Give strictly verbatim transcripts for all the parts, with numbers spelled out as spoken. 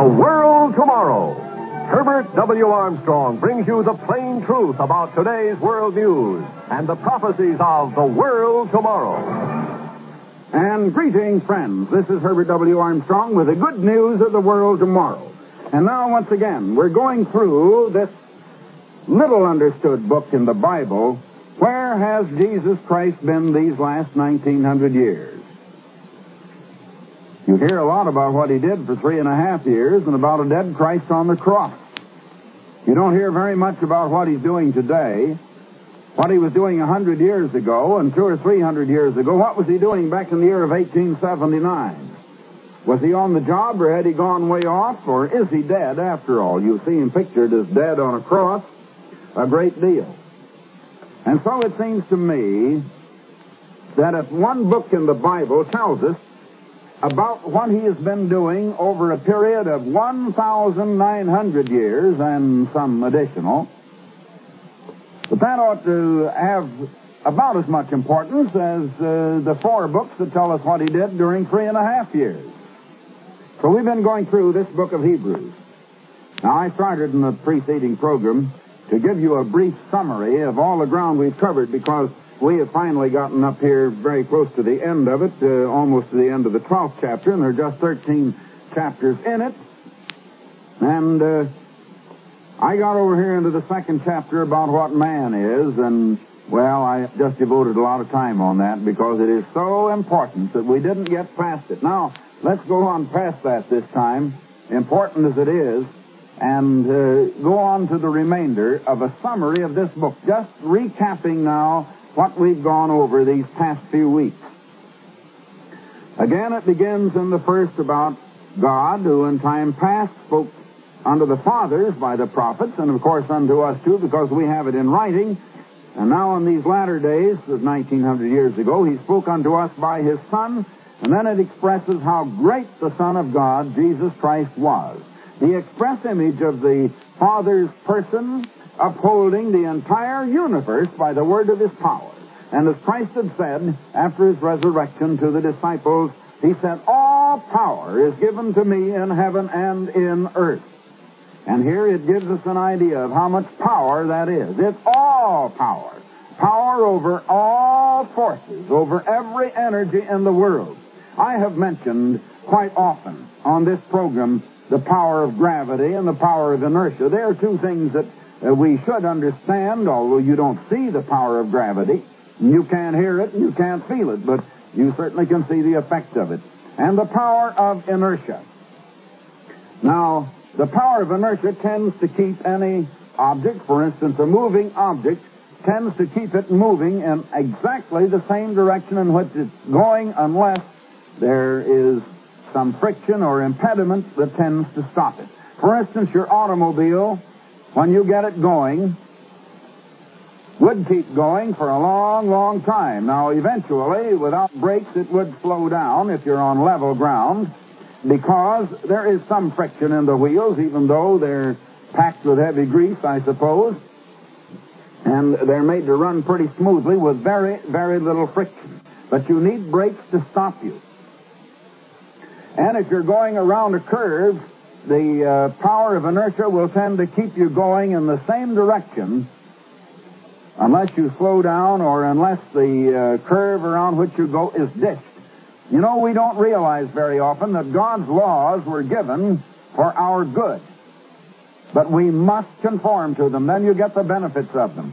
World Tomorrow. Herbert W. Armstrong brings you the plain truth about today's world news and the prophecies of the world tomorrow. And greetings, friends. This is Herbert W. Armstrong with the good news of the world tomorrow. And now, once again, we're going through this little understood book in the Bible. Where has Jesus Christ been these last nineteen hundred years? You hear a lot about what he did for three and a half years and about a dead Christ on the cross. You don't hear very much about what he's doing today, what he was doing a hundred years ago and two or three hundred years ago. What was he doing back in the year of eighteen seventy-nine? Was he on the job, or had he gone way off, or is he dead after all? You see him pictured as dead on a cross a great deal. And so it seems to me that if one book in the Bible tells us about what he has been doing over a period of one thousand nine hundred years and some additional, but that ought to have about as much importance as uh, the four books that tell us what he did during three and a half years. So we've been going through this book of Hebrews. Now, I started in the preceding program to give you a brief summary of all the ground we've covered, because we have finally gotten up here very close to the end of it, uh, almost to the end of the twelfth chapter, and there are just thirteen chapters in it. And uh, I got over here into the second chapter about what man is, and, well, I just devoted a lot of time on that because it is so important that we didn't get past it. Now, let's go on past that this time, important as it is, and uh, go on to the remainder of a summary of this book, just recapping now what we've gone over these past few weeks. Again, it begins in the first about God, who in time past spoke unto the fathers by the prophets, and of course unto us too, because we have it in writing. And now in these latter days, of nineteen hundred years ago, he spoke unto us by his Son, and then it expresses how great the Son of God, Jesus Christ, was. The express image of the Father's person, upholding the entire universe by the word of his power. And as Christ had said after his resurrection to the disciples, he said, all power is given to me in heaven and in earth. And here it gives us an idea of how much power that is. It's all power. Power over all forces, over every energy in the world. I have mentioned quite often on this program the power of gravity and the power of inertia. They are two things that Uh, we should understand, although you don't see the power of gravity. You can't hear it and you can't feel it, but you certainly can see the effect of it. And the power of inertia. Now, the power of inertia tends to keep any object, for instance, a moving object, tends to keep it moving in exactly the same direction in which it's going, unless there is some friction or impediment that tends to stop it. For instance, your automobile, when you get it going, would keep going for a long, long time. Now, eventually, without brakes, it would slow down if you're on level ground, because there is some friction in the wheels, even though they're packed with heavy grease, I suppose, and they're made to run pretty smoothly with very, very little friction. But you need brakes to stop you. And if you're going around a curve, the uh, power of inertia will tend to keep you going in the same direction unless you slow down or unless the uh, curve around which you go is dished. You know, we don't realize very often that God's laws were given for our good. But we must conform to them. Then you get the benefits of them.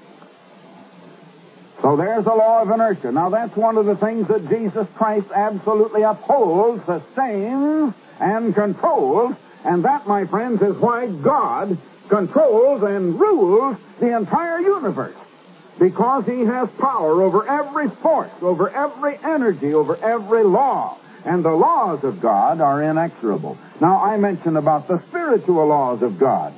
So there's the law of inertia. Now, that's one of the things that Jesus Christ absolutely upholds, sustains, and controls. And that, my friends, is why God controls and rules the entire universe. Because he has power over every force, over every energy, over every law. And the laws of God are inexorable. Now, I mentioned about the spiritual laws of God.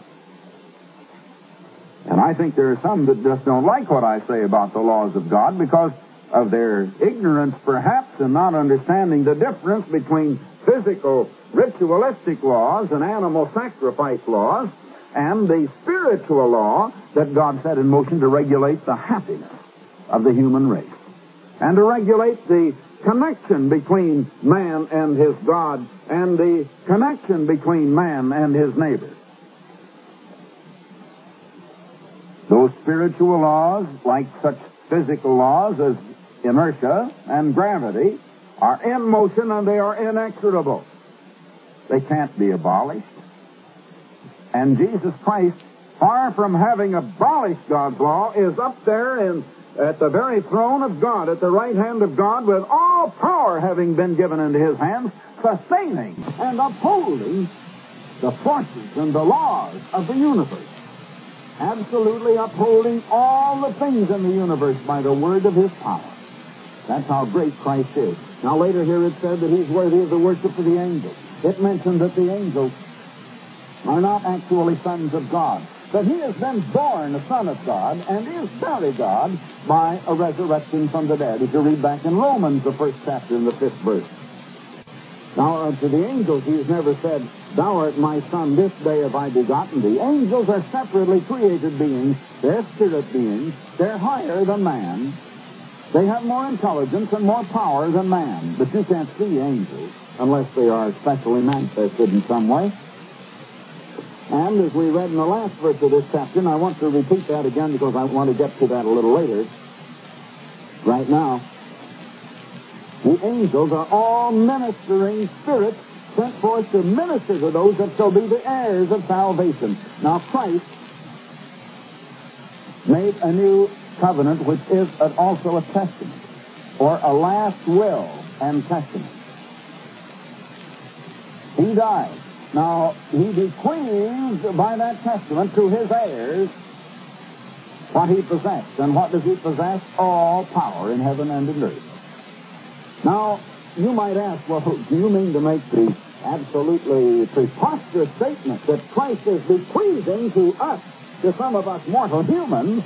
And I think there are some that just don't like what I say about the laws of God because of their ignorance, perhaps, and not understanding the difference between physical, ritualistic laws and animal sacrifice laws and the spiritual law that God set in motion to regulate the happiness of the human race and to regulate the connection between man and his God and the connection between man and his neighbor. Those spiritual laws, like such physical laws as inertia and gravity, are in motion and they are inexorable. They can't be abolished. And Jesus Christ, far from having abolished God's law, is up there in, at the very throne of God, at the right hand of God, with all power having been given into his hands, sustaining and upholding the forces and the laws of the universe. Absolutely upholding all the things in the universe by the word of his power. That's how great Christ is. Now later here it said that he's worthy of the worship of the angels. It mentioned that the angels are not actually sons of God, that he has been born a son of God and is very God by a resurrection from the dead, as you read back in Romans, the first chapter and the fifth verse. Now, uh, to the angels, he has never said, "Thou art my son, this day have I begotten thee." Angels are separately created beings. They're spirit beings. They're higher than man. They have more intelligence and more power than man. But you can't see angels unless they are specially manifested in some way. And as we read in the last verse of this chapter, and I want to repeat that again because I want to get to that a little later, right now, the angels are all ministering spirits sent forth to minister to those that shall be the heirs of salvation. Now, Christ made a new covenant, which is also a testament, or a last will and testament. He died. Now, he bequeathed by that testament to his heirs what he possessed. And what does he possess? All power in heaven and in earth. Now, you might ask, well, do you mean to make the absolutely preposterous statement that Christ is bequeathing to us, to some of us mortal humans,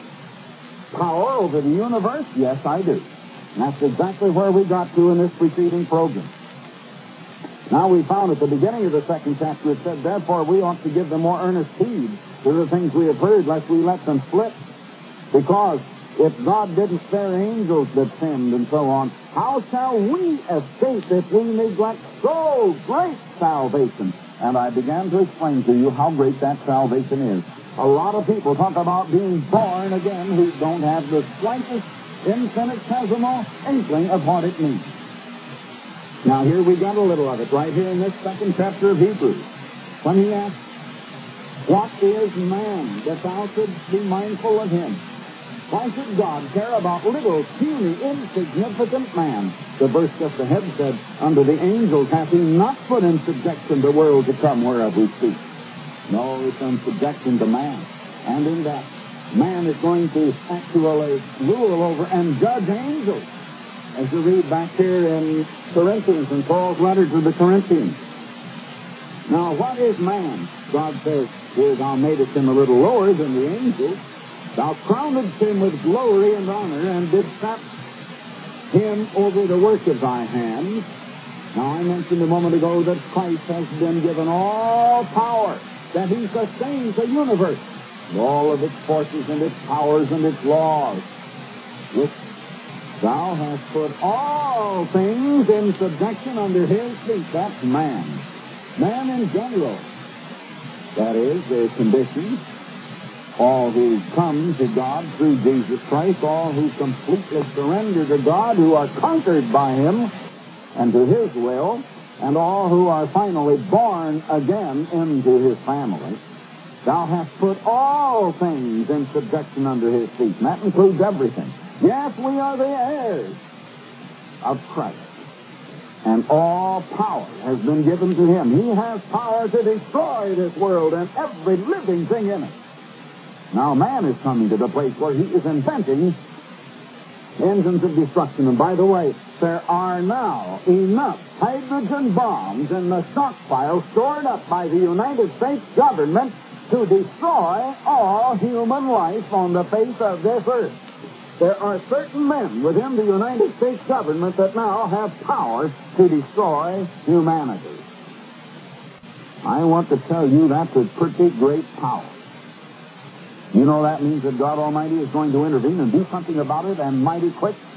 power over the universe? Yes, I do. And that's exactly where we got to in this preceding program. Now, we found at the beginning of the second chapter, it said, therefore we ought to give them more earnest heed to the things we have heard, lest we let them slip. Because if God didn't spare angels that sinned and so on, how shall we escape if we neglect so great salvation? And I began to explain to you how great that salvation is. A lot of people talk about being born again who don't have the slightest infinitesimal inkling of what it means. Now, here we got a little of it right here in this second chapter of Hebrews. When he asks, what is man that thou shouldst be mindful of him? Why should God care about little, puny, insignificant man? The verse just ahead said, under the angels hath he not put in subjection the world to come whereof we speak. No, it's in subjection to man. And in that, man is going to actually rule over and judge angels. As you read back here in Corinthians, in Paul's letter to the Corinthians. Now, what is man? God says, here thou madest him a little lower than the angels. Thou crownedst him with glory and honor, and didst set him over the work of thy hands. Now, I mentioned a moment ago that Christ has been given all power, that he sustains the universe, all of its forces and its powers and its laws, which thou hast put all things in subjection under his feet. That's man. Man in general. That is, their conditions. All who come to God through Jesus Christ, all who completely surrender to God, who are conquered by him and to his will, and all who are finally born again into his family. Thou hast put all things in subjection under his feet. And that includes everything. Yes, we are the heirs of Christ. And all power has been given to him. He has power to destroy this world and every living thing in it. Now, man is coming to the place where he is inventing engines of destruction. And by the way, there are now enough hydrogen bombs in the stockpile stored up by the United States government to destroy all human life on the face of this earth. There are certain men within the United States government that now have power to destroy humanity. I want to tell you that's a pretty great power. You know that means that God Almighty is going to intervene and do something about it, and mighty quick,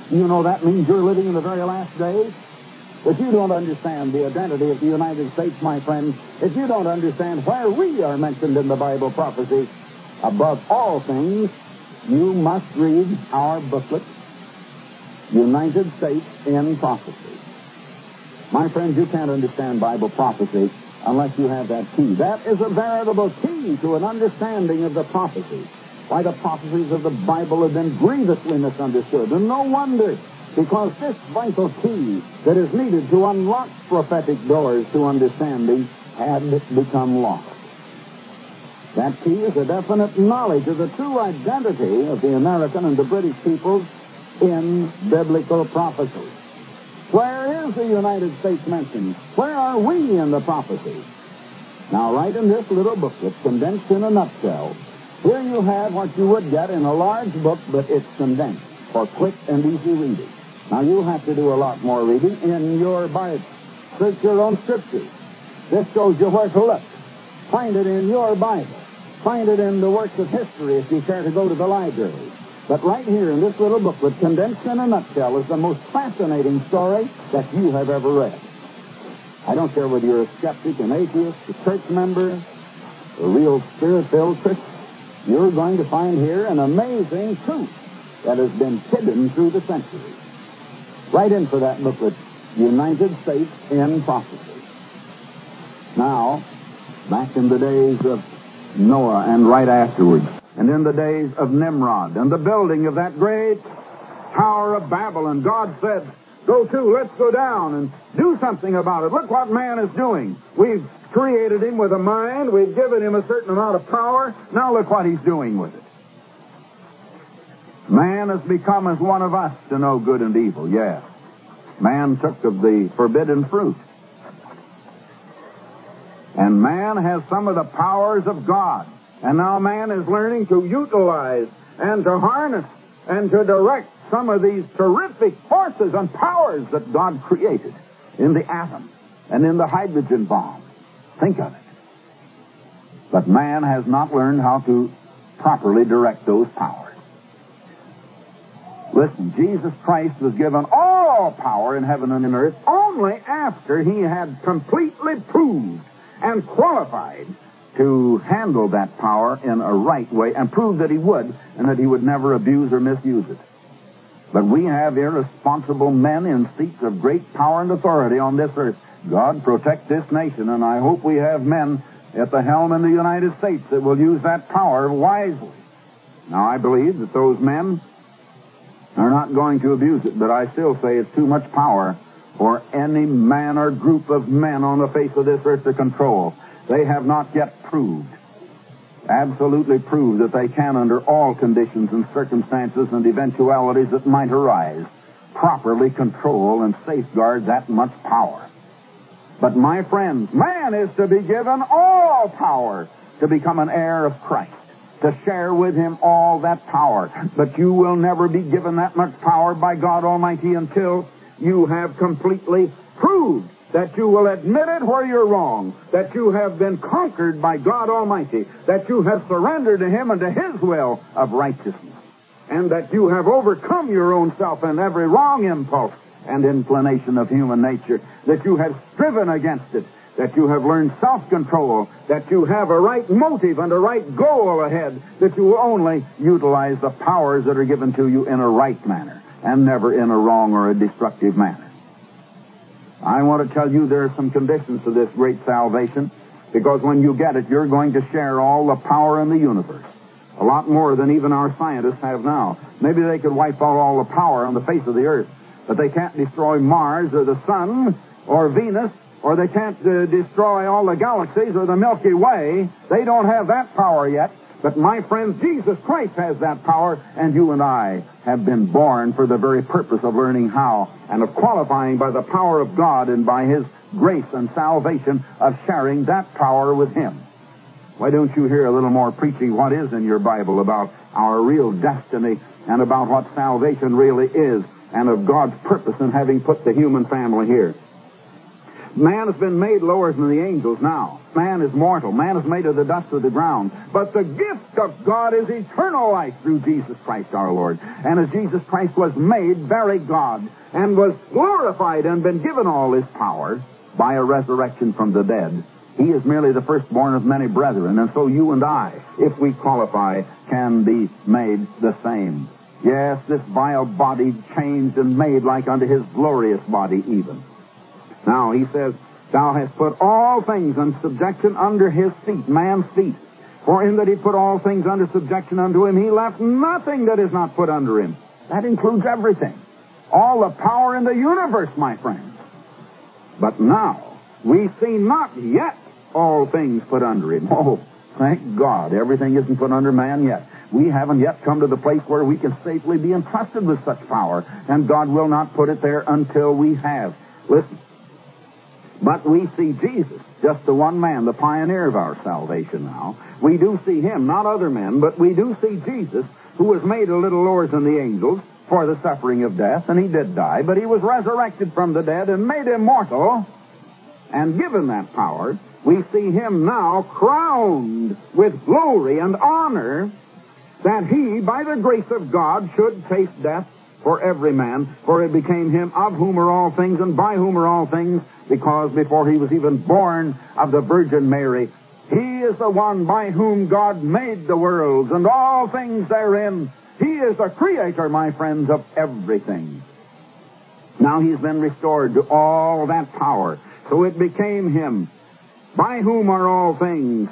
You know that means you're living in the very last days? If you don't understand the identity of the United States, my friends, if you don't understand where we are mentioned in the Bible prophecy, above all things, you must read our booklet, United States in Prophecy. My friends, you can't understand Bible prophecy unless you have that key. That is a veritable key to an understanding of the prophecy. Why, the prophecies of the Bible have been grievously misunderstood, and no wonder, because this vital key that is needed to unlock prophetic doors to understanding had become lost. That key is a definite knowledge of the true identity of the American and the British peoples in biblical prophecy. Where is the United States mentioned? Where are we in the prophecy? Now, right in this little booklet, condensed in a nutshell, here you have what you would get in a large book, but it's condensed for quick and easy reading. Now, you'll have to do a lot more reading in your Bible. Search your own scriptures. This shows you where to look. Find it in your Bible. Find it in the works of history if you care to go to the library. But right here in this little booklet, condensed in a nutshell, is the most fascinating story that you have ever read. I don't care whether you're a skeptic, an atheist, a church member, a real spirit-filled Christian. You're going to find here an amazing truth that has been hidden through the centuries. Write in for that booklet, United States in Prophecy. Now, back in the days of Noah and right afterwards, and in the days of Nimrod and the building of that great Tower of Babylon, God said, go to, let's go down and do something about it. Look what man is doing. We've created him with a mind. We've given him a certain amount of power. Now look what he's doing with it. Man has become as one of us to know good and evil, yes. Man took of the forbidden fruit. And man has some of the powers of God. And now man is learning to utilize and to harness and to direct some of these terrific forces and powers that God created in the atom and in the hydrogen bomb. Think of it. But man has not learned how to properly direct those powers. Listen, Jesus Christ was given all power in heaven and in earth only after he had completely proved and qualified to handle that power in a right way and prove that he would and that he would never abuse or misuse it. But we have irresponsible men in seats of great power and authority on this earth. God protect this nation, and I hope we have men at the helm in the United States that will use that power wisely. Now, I believe that those men are not going to abuse it, but I still say it's too much power for any man or group of men on the face of this earth to control. They have not yet proved, absolutely proved, that they can, under all conditions and circumstances and eventualities that might arise, properly control and safeguard that much power. But, my friends, man is to be given all power to become an heir of Christ, to share with him all that power. But you will never be given that much power by God Almighty until you have completely proved that you will admit it where you're wrong, that you have been conquered by God Almighty, that you have surrendered to him and to his will of righteousness, and that you have overcome your own self and every wrong impulse and inclination of human nature, that you have striven against it, that you have learned self-control, that you have a right motive and a right goal ahead, that you will only utilize the powers that are given to you in a right manner and never in a wrong or a destructive manner. I want to tell you there are some conditions to this great salvation, because when you get it, you're going to share all the power in the universe. A lot more than even our scientists have now. Maybe they could wipe out all the power on the face of the earth, but they can't destroy Mars or the Sun or Venus, or they can't uh, destroy all the galaxies or the Milky Way. They don't have that power yet. But, my friends, Jesus Christ has that power, and you and I have been born for the very purpose of learning how and of qualifying by the power of God and by his grace and salvation of sharing that power with him. Why don't you hear a little more preaching what is in your Bible about our real destiny and about what salvation really is and of God's purpose in having put the human family here? Man has been made lower than the angels now. Man is mortal. Man is made of the dust of the ground. But the gift of God is eternal life through Jesus Christ our Lord. And as Jesus Christ was made very God and was glorified and been given all his power by a resurrection from the dead, he is merely the firstborn of many brethren. And so you and I, if we qualify, can be made the same. Yes, this vile body changed and made like unto his glorious body even. Now, he says, thou hast put all things in subjection under his feet, man's feet. For in that he put all things under subjection unto him, he left nothing that is not put under him. That includes everything. All the power in the universe, my friends. But now, we see not yet all things put under him. Oh, thank God, everything isn't put under man yet. We haven't yet come to the place where we can safely be entrusted with such power, and God will not put it there until we have. Listen. But we see Jesus, just the one man, the pioneer of our salvation now. We do see him, not other men, but we do see Jesus, who was made a little lower than the angels for the suffering of death, and he did die, but he was resurrected from the dead and made immortal and given that power. We see him now crowned with glory and honor, that he, by the grace of God, should taste death for every man, for it became him of whom are all things and by whom are all things, because before he was even born of the Virgin Mary, he is the one by whom God made the worlds and all things therein. He is the creator, my friends, of everything. Now he's been restored to all that power, so it became him by whom are all things,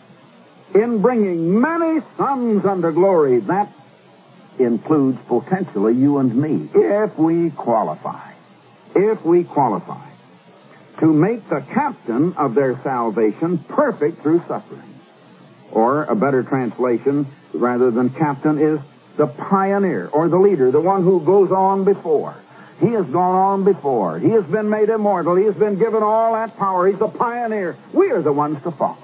in bringing many sons unto glory. That includes potentially you and me, if we qualify. If we qualify. To make the captain of their salvation perfect through suffering. Or, a better translation, rather than captain, is the pioneer, or the leader, the one who goes on before. He has gone on before. He has been made immortal. He has been given all that power. He's the pioneer. We are the ones to follow.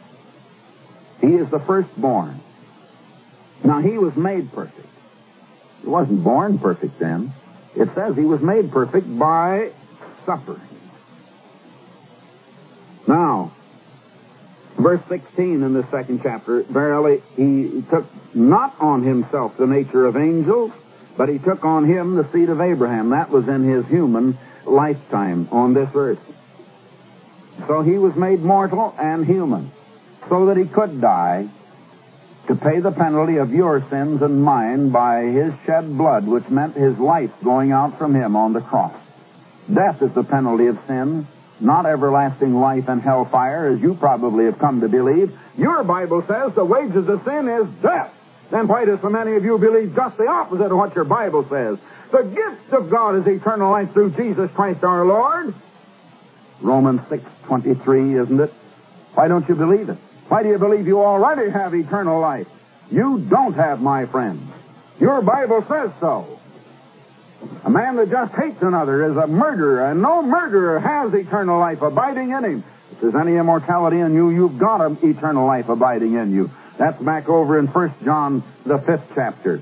He is the firstborn. Now, he was made perfect. He wasn't born perfect then. It says he was made perfect by suffering. Now, verse sixteen in the second chapter, verily he took not on himself the nature of angels, but he took on him the seed of Abraham. That was in his human lifetime on this earth. So he was made mortal and human, so that he could die to pay the penalty of your sins and mine by his shed blood, which meant his life going out from him on the cross. Death is the penalty of sin, not everlasting life and hellfire, as you probably have come to believe. Your Bible says the wages of sin is death. Then why do so many of you believe just the opposite of what your Bible says? The gift of God is eternal life through Jesus Christ our Lord. Romans six twenty-three, isn't it? Why don't you believe it? Why do you believe you already have eternal life? You don't have, my friends. Your Bible says so. A man that just hates another is a murderer, and no murderer has eternal life abiding in him. If there's any immortality in you, you've got an eternal life abiding in you. That's back over in First John, the fifth chapter.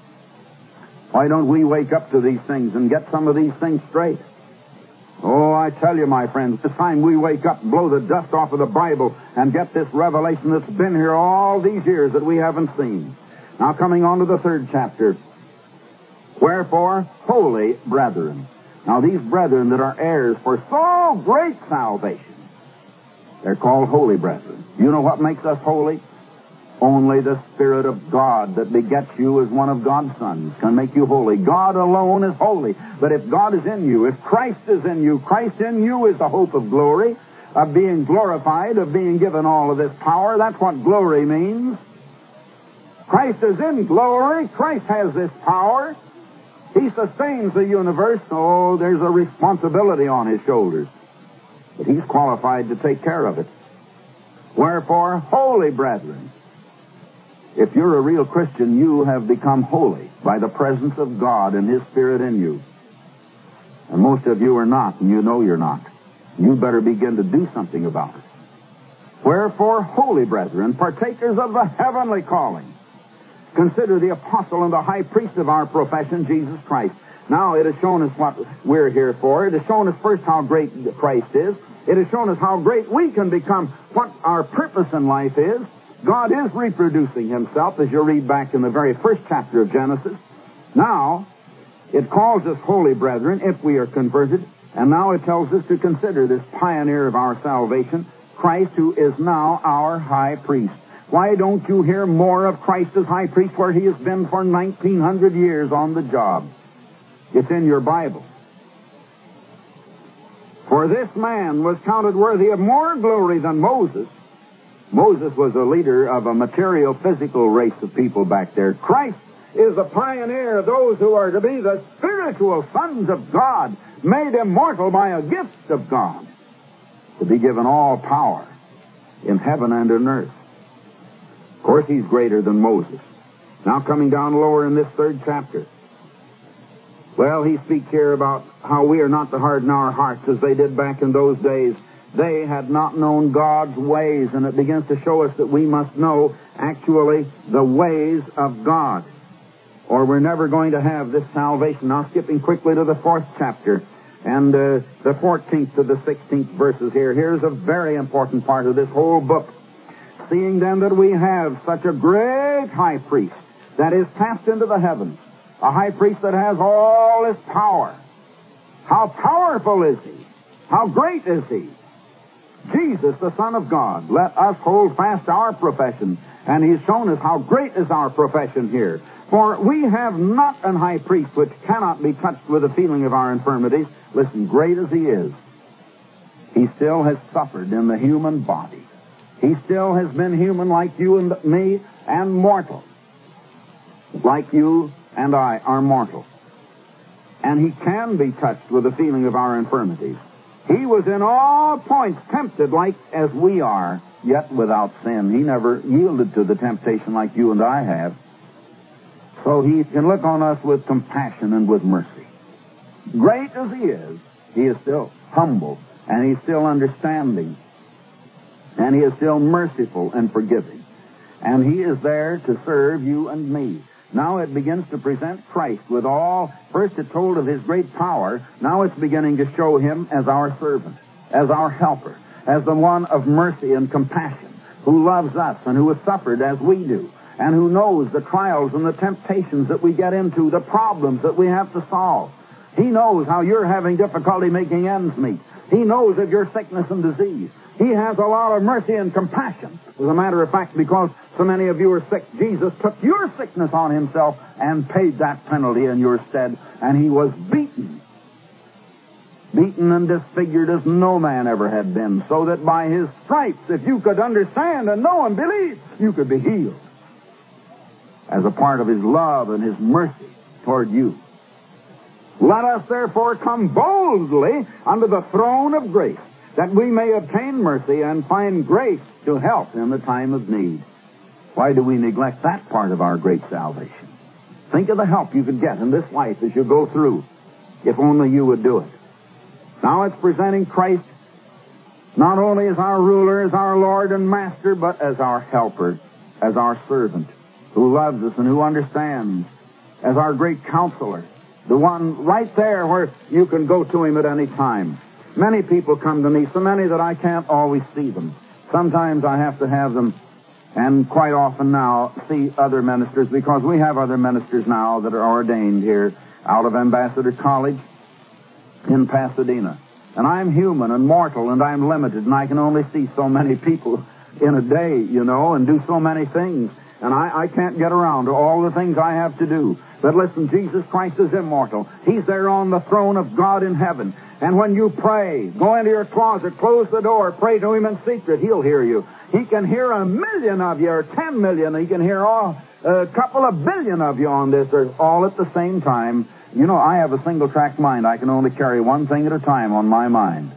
Why don't we wake up to these things and get some of these things straight? Oh, I tell you, my friends, it's time we wake up and blow the dust off of the Bible and get this revelation that's been here all these years that we haven't seen. Now, coming on to the third chapter. Wherefore, holy brethren. Now, these brethren that are heirs for so great salvation, they're called holy brethren. You know what makes us holy? Only the Spirit of God that begets you as one of God's sons can make you holy. God alone is holy. But if God is in you, if Christ is in you, Christ in you is the hope of glory, of being glorified, of being given all of this power. That's what glory means. Christ is in glory. Christ has this power. He sustains the universe. Oh, there's a responsibility on his shoulders. But he's qualified to take care of it. Wherefore, holy brethren. If you're a real Christian, you have become holy by the presence of God and his Spirit in you. And most of you are not, and you know you're not. You better begin to do something about it. Wherefore, holy brethren, partakers of the heavenly calling, consider the apostle and the high priest of our profession, Jesus Christ. Now, it has shown us what we're here for. It has shown us first how great Christ is. It has shown us how great we can become, what our purpose in life is. God is reproducing himself, as you read back in the very first chapter of Genesis. Now, it calls us holy brethren if we are converted, and now it tells us to consider this pioneer of our salvation, Christ, who is now our high priest. Why don't you hear more of Christ as high priest where he has been for nineteen hundred years on the job? It's in your Bible. For this man was counted worthy of more glory than Moses. Moses was a leader of a material, physical race of people back there. Christ is the pioneer of those who are to be the spiritual sons of God, made immortal by a gift of God, to be given all power in heaven and in earth. Of course, he's greater than Moses. Now, coming down lower in this third chapter, well, he speaks here about how we are not to harden our hearts as they did back in those days. They had not known God's ways, and it begins to show us that we must know, actually, the ways of God, or we're never going to have this salvation. Now, skipping quickly to the fourth chapter, and uh, the fourteenth to the sixteenth verses here. Here's a very important part of this whole book. Seeing then that we have such a great high priest that is passed into the heavens, a high priest that has all his power. How powerful is he? How great is he? Jesus, the Son of God. Let us hold fast our profession. And he's shown us how great is our profession here. For we have not an high priest which cannot be touched with the feeling of our infirmities. Listen, great as he is, he still has suffered in the human body. He still has been human like you and me, and mortal. Like you and I are mortal. And he can be touched with the feeling of our infirmities. He was in all points tempted like as we are, yet without sin. He never yielded to the temptation like you and I have. So he can look on us with compassion and with mercy. Great as he is, he is still humble, and he's still understanding, and he is still merciful and forgiving. And he is there to serve you and me. Now it begins to present Christ with all. First it told of his great power. Now it's beginning to show him as our servant, as our helper, as the one of mercy and compassion, who loves us and who has suffered as we do, and who knows the trials and the temptations that we get into, the problems that we have to solve. He knows how you're having difficulty making ends meet. He knows of your sickness and disease. He has a lot of mercy and compassion. As a matter of fact, because so many of you are sick, Jesus took your sickness on himself and paid that penalty in your stead. And he was beaten. Beaten and disfigured as no man ever had been, so that by his stripes, if you could understand and know and believe, you could be healed. As a part of his love and his mercy toward you. Let us therefore come boldly unto the throne of grace, that we may obtain mercy and find grace to help in the time of need. Why do we neglect that part of our great salvation? Think of the help you could get in this life as you go through, if only you would do it. Now it's presenting Christ not only as our ruler, as our Lord and Master, but as our helper, as our servant, who loves us and who understands, as our great counselor, the one right there where you can go to him at any time. Many people come to me, so many that I can't always see them. Sometimes I have to have them, and quite often now, see other ministers, because we have other ministers now that are ordained here out of Ambassador College in Pasadena. And I'm human and mortal, and I'm limited, and I can only see so many people in a day, you know, and do so many things. And I, I can't get around to all the things I have to do. But listen, Jesus Christ is immortal. He's there on the throne of God in heaven. And when you pray, go into your closet, close the door, pray to him in secret, he'll hear you. He can hear a million of you, or ten million. He can hear all, a couple of billion of you on this earth, all at the same time. You know, I have a single-track mind. I can only carry one thing at a time on my mind.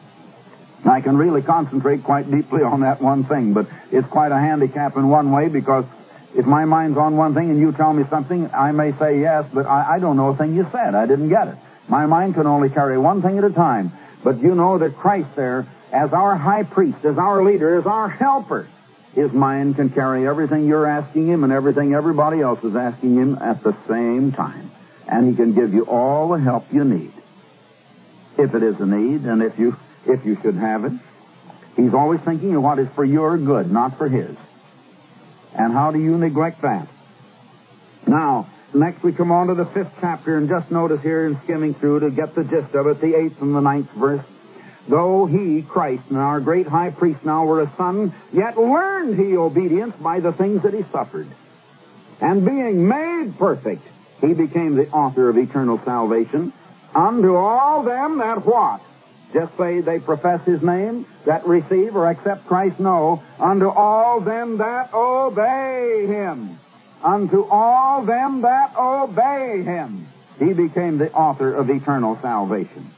I can really concentrate quite deeply on that one thing, but it's quite a handicap in one way, because if my mind's on one thing and you tell me something, I may say yes, but I, I don't know a thing you said. I didn't get it. My mind can only carry one thing at a time. But you know that Christ there, as our high priest, as our leader, as our helper, his mind can carry everything you're asking him and everything everybody else is asking him at the same time. And he can give you all the help you need. If it is a need, and if you if you should have it. He's always thinking of what is for your good, not for his. And how do you neglect that? Now, next we come on to the fifth chapter, and just notice here in skimming through to get the gist of it, the eighth and the ninth verse. Though he, Christ, and our great high priest now were a son, yet learned he obedience by the things that he suffered. And being made perfect, he became the author of eternal salvation unto all them that what? Just say they profess his name, that receive or accept Christ? No. Unto all them that obey him. Unto all them that obey him. He became the author of eternal salvation.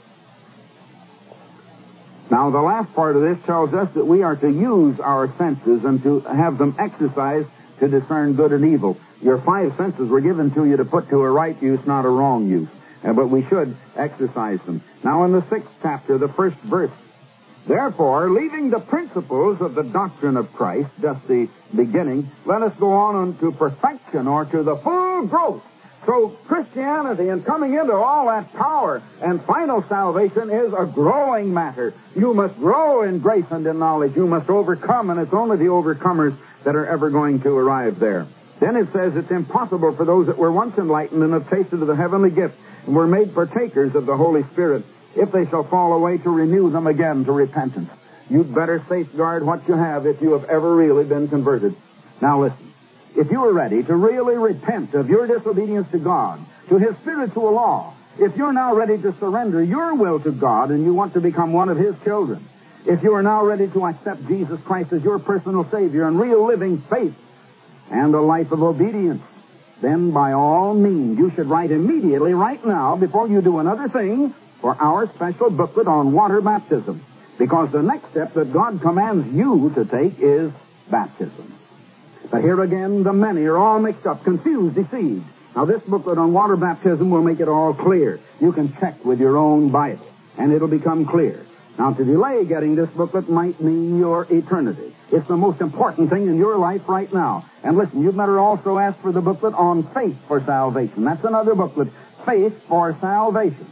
Now, the last part of this tells us that we are to use our senses and to have them exercised to discern good and evil. Your five senses were given to you to put to a right use, not a wrong use. Uh, but we should exercise them. Now, in the sixth chapter, the first verse. Therefore, leaving the principles of the doctrine of Christ, just the beginning, let us go on unto perfection, or to the full growth. So Christianity and coming into all that power and final salvation is a growing matter. You must grow in grace and in knowledge. You must overcome, and it's only the overcomers that are ever going to arrive there. Then it says it's impossible for those that were once enlightened and have tasted of the heavenly gift and were made partakers of the Holy Spirit, if they shall fall away, to renew them again to repentance. You'd better safeguard what you have if you have ever really been converted. Now listen. If you are ready to really repent of your disobedience to God, to his spiritual law, if you're now ready to surrender your will to God and you want to become one of his children, if you are now ready to accept Jesus Christ as your personal Savior and real living faith and a life of obedience, then by all means you should write immediately right now, before you do another thing, for our special booklet on water baptism. Because the next step that God commands you to take is baptism. But here again, the many are all mixed up, confused, deceived. Now, this booklet on water baptism will make it all clear. You can check with your own Bible, and it'll become clear. Now, to delay getting this booklet might mean your eternity. It's the most important thing in your life right now. And listen, you'd better also ask for the booklet on faith for salvation. That's another booklet, Faith for Salvation.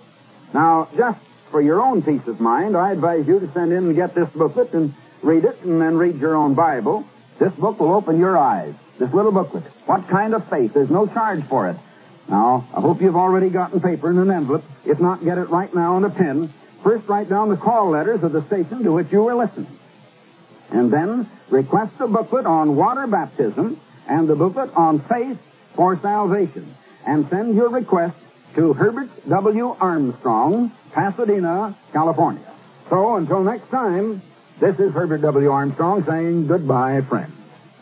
Now, just for your own peace of mind, I advise you to send in and get this booklet and read it, and then read your own Bible. This book will open your eyes. This little booklet. What kind of faith? There's no charge for it. Now, I hope you've already gotten paper and an envelope. If not, get it right now and a pen. First, write down the call letters of the station to which you were listening. And then, request the booklet on water baptism and the booklet on faith for salvation. And send your request to Herbert W. Armstrong, Pasadena, California. So, until next time, this is Herbert W. Armstrong saying goodbye, friends.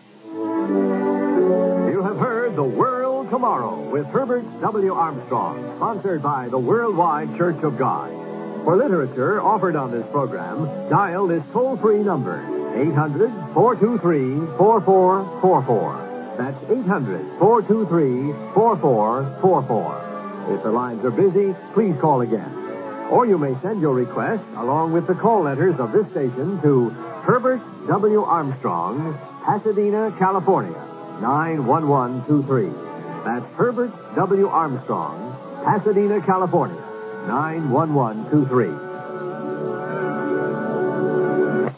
You have heard The World Tomorrow with Herbert W. Armstrong, sponsored by the Worldwide Church of God. For literature offered on this program, dial this toll-free number, eight hundred, four two three, four four four four. That's eight hundred, four two three, four four four four. If the lines are busy, please call again. Or you may send your request, along with the call letters of this station, to Herbert W. Armstrong, Pasadena, California, nine one one two three. That's Herbert W. Armstrong, Pasadena, California, nine one one two three.